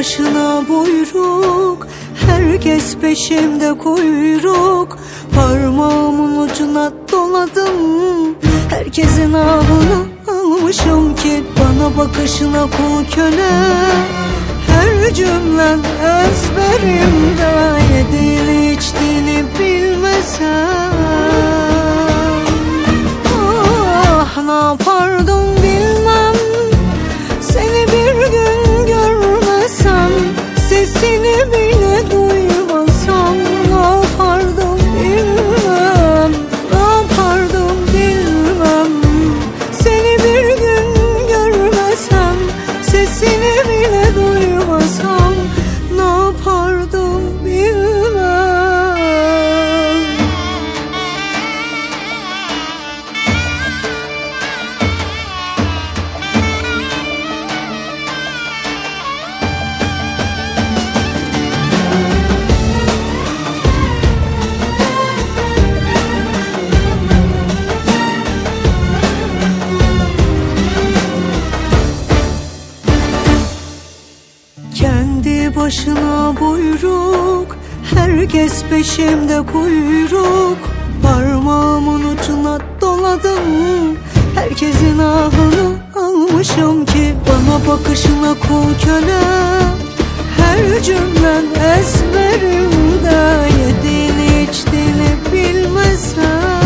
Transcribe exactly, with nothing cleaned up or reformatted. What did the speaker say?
başına buyruk, herkes peşimde kuyruk. Parmağımın ucuna doladım, herkesin ahını almışım ki bana bakışına kul köle. Her cümlen ezberimde, yediğini içtiğini bilmesem ah ne yapardım bilmem. Seni bir gün görmesem, sesini bile duymasam ne yapardım bilmem, ne yapardım bilmem. Seni bir gün görmesem, sesini bile duymasam ne yapardım bilmem. Kendi başına buyruk, herkes peşimde kuyruk. Parmağımın ucuna doladım, herkesin ahını almışım ki bana bakışına kul köle. Her cümlen ezberimde, yediğini içtiğini bilmesem